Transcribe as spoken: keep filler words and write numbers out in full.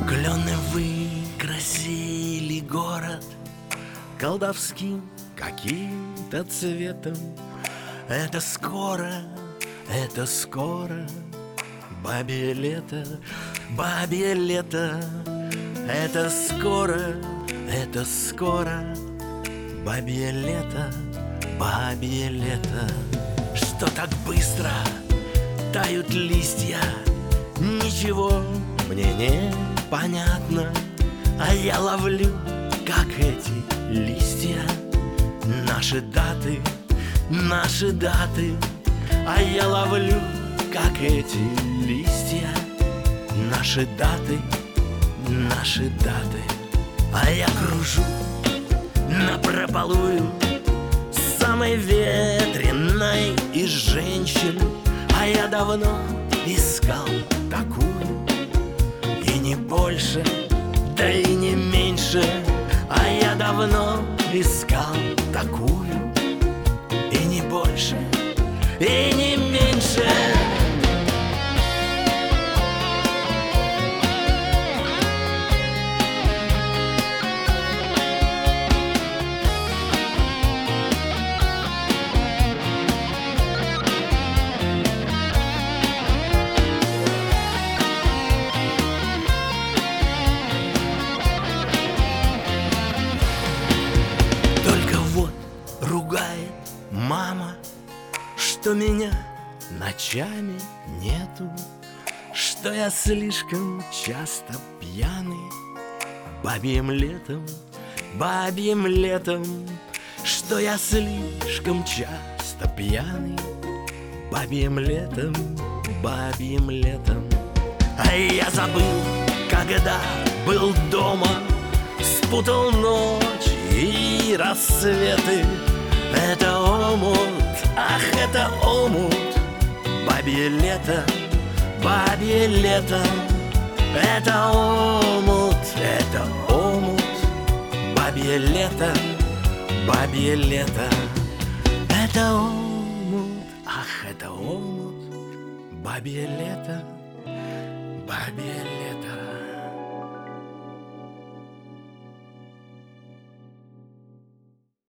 Клены выкрасили город колдовским каким-то цветом. Это скоро, это скоро бабье лето, бабье лето. Это скоро, это скоро бабье лето, бабье лето. Что так быстро тают листья, ничего мне не понятно. А я ловлю, как эти листья, наши даты, наши даты. А я ловлю, как эти листья, наши даты, наши даты. А я кружу напропалую самой ветреной из женщин. А я давно искал такую, и не больше, да и не меньше. А я давно искал такую, и не больше, и не меньше. Ругает мама, что меня ночами нету, что я слишком часто пьяный. Бабьим летом, бабьим летом, что я слишком часто пьяный. Бабьим летом, бабьим летом. А я забыл, когда был дома, спутал ночь и рассветы. Это омут, ах, это омут, бабье лето, бабье лето. Это омут, это омут, бабье лето, бабье лето. Это омут, ах, это омут, бабье лето, бабье лето.